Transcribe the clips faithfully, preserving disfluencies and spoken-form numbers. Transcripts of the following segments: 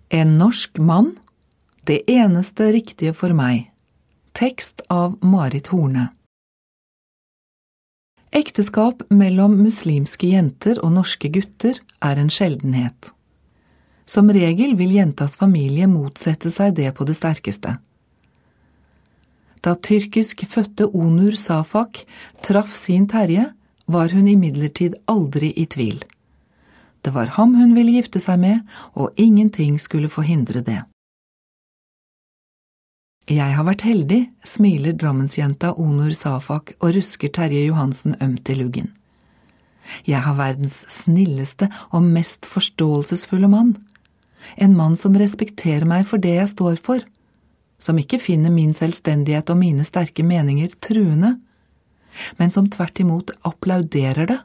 En norsk mann, det eneste riktige for meg. Tekst av Marit Horne. Ekteskap mellom muslimske jenter og norske gutter er en sjeldenhet. Som regel vil jentas familie motsette seg det på det sterkeste. Da tyrkisk fødte Onur Safak traff sin Terje, var hun imidlertid aldri i tvil. Det var ham hun ville gifte seg med, og ingenting skulle forhindre det. Jeg har vært heldig, smiler drammensjenta Onur Safak og rusker Terje Johansen ømt i luggen. Jeg har verdens snilleste og mest forståelsesfulle mann. En mann som respekterer meg for det jeg står for, som ikke finner min selvstendighet og mine sterke meninger truende, men som tvert imot applauderer det.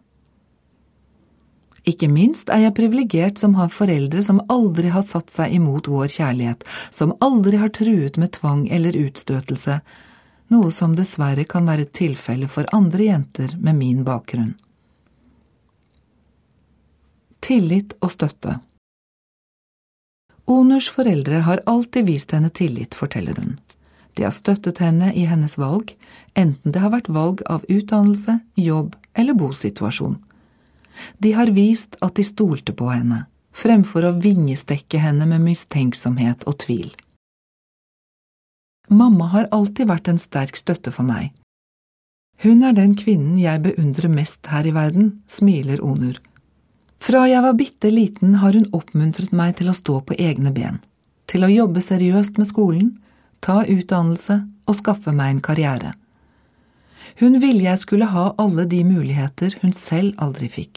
Ikke minst er jeg privilegert som har foreldre som aldri har satt seg imot vår kjærlighet, som aldri har truet med tvang eller utstøtelse, noe som dessverre kan være tilfelle for andre jenter med min bakgrunn. Tillit og støtte. Onurs foreldre har alltid vist henne tillit, forteller hun. De har støttet henne i hennes valg, enten det har vært valg av utdannelse, jobb eller bosituasjon. De har vist at de stolte på henne, fremfor å vingestekke henne med mistenksomhet og tvil. Mamma har alltid vært en sterk støtte for meg. Hun er den kvinnen jeg beundrer mest her i verden, smiler Onur. Fra jeg var bitte liten har hun oppmuntret meg til å stå på egne ben, til å jobbe seriøst med skolen, ta utdannelse og skaffe meg en karriere. Hun ville jeg skulle ha alle de muligheter hun selv aldri fikk.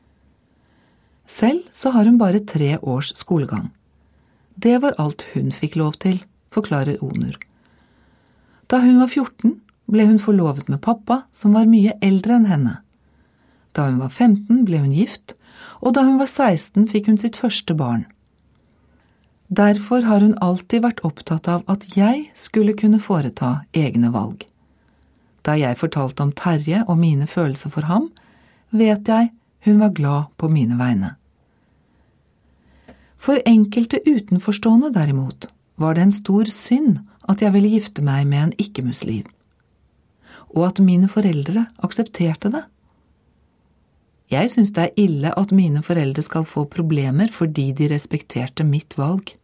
Selv så har hun bare tre års skolegang. Det var alt hun fikk lov til, forklarer Onur. Da hun var fjorten, ble hun forlovet med pappa, som var mye eldre enn henne. Da hun var femten, ble hun gift, og da hun var seksten, fikk hun sitt første barn. Derfor har hun alltid vært opptatt av at jeg skulle kunne foreta egne valg. Da jeg fortalte om Terje og mine følelser for ham, vet jeg hun var glad på mine vegne. For enkelte utenforstående derimot var det en stor synd at jeg ville gifte meg med en ikke-muslim, og at mine foreldre aksepterte det. Jeg synes det er ille at mine foreldre skal få problemer fordi de respekterte mitt valg.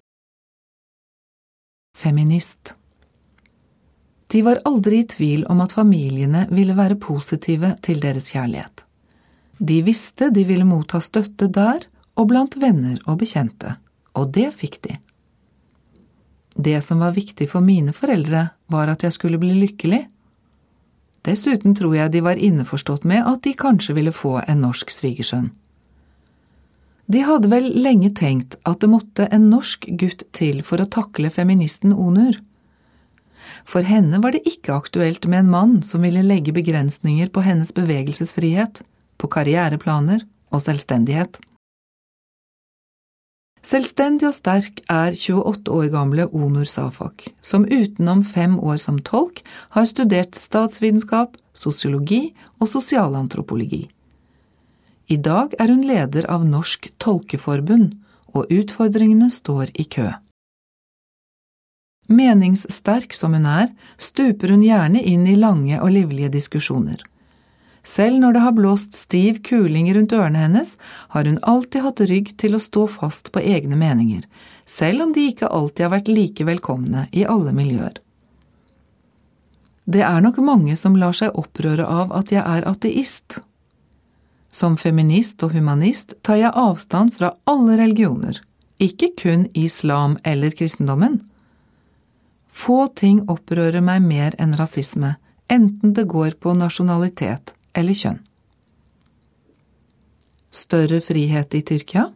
Feminist. De var aldri i tvil om at familiene ville være positive til deres kjærlighet. De visste de ville motta støtte der og blant venner og bekjente, og det fikk de. Det som var viktig for mine foreldre var at jeg skulle bli lykkelig. Dessuten tror jeg de var innforstått med at de kanskje ville få en norsk svigersønn. De hadde vel lenge tenkt at det måtte en norsk gutt til for å takle feministen Onur. For henne var det ikke aktuelt med en mann som ville legge begrensninger på hennes bevegelsesfrihet, på karriereplaner og selvstendighet. Selvstendig og sterk er tjueåtte år gamle Onur Safak, som utenom fem år som tolk har studert statsvitenskap, sosiologi og sosialantropologi. I dag er hun leder av Norsk Tolkeforbund, og utfordringene står i kø. Meningssterk som hun er, stuper hun gjerne inn i lange og livlige diskusjoner. Selv når det har blåst stiv kuling rundt ørene hennes, har hun alltid hatt rygg til å stå fast på egne meninger, selv om de ikke alltid har vært like velkomne i alle miljøer. Det er nok mange som lar seg opprøre av at jeg er ateist. Som feminist og humanist tar jeg avstand fra alle religioner, ikke kun islam eller kristendommen. Få ting opprører meg mer enn rasisme, enten det går på nasjonalitet eller kjønn. Større frihet i Tyrkia?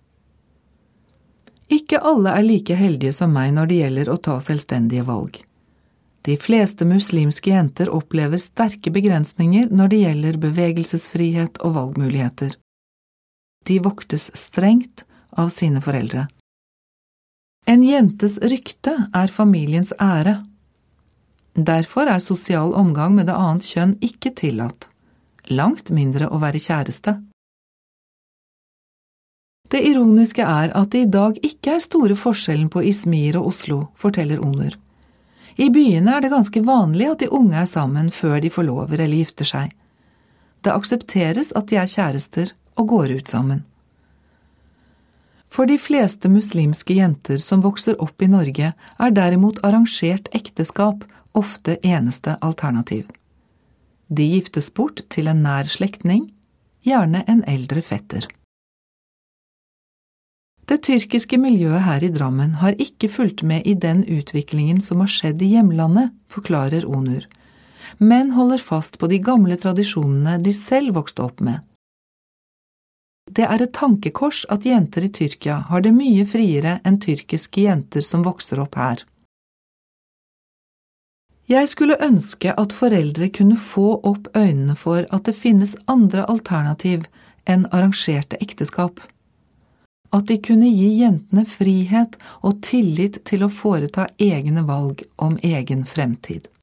Ikke alle er like heldige som meg når det gjelder å ta selvstendige valg. De fleste muslimske jenter opplever sterke begrensninger når det gjelder bevegelsesfrihet og valgmuligheter. De voktes strengt av sine foreldre. En jentes rykte er familiens ære. Derfor er sosial omgang med det annet kjønn ikke tillatt, langt mindre å være kjæreste. Det ironiske er at det i dag ikke er store forskjellen på Izmir og Oslo, forteller Onur. I byene er det ganske vanlig at de unge er sammen før de forlover eller gifter seg. Det aksepteres at de er kjærester og går ut sammen. For de fleste muslimske jenter som vokser opp i Norge, er derimot arrangert ekteskap ofte eneste alternativ. De giftes bort til en nær slektning, gjerne en eldre fetter. Det tyrkiske miljøet her i Drammen har ikke fulgt med i den utviklingen som har skjedd i hjemlandet, forklarer Onur, men holder fast på de gamle tradisjonene de selv vokste opp med. Det er et tankekors at jenter i Tyrkia har det mye friere enn tyrkiske jenter som vokser opp her. Jeg skulle ønske at foreldre kunne få opp øynene for at det finnes andre alternativ enn arrangerte ekteskap. At de kunne gi jentene frihet og tillit til å foreta egne valg om egen fremtid.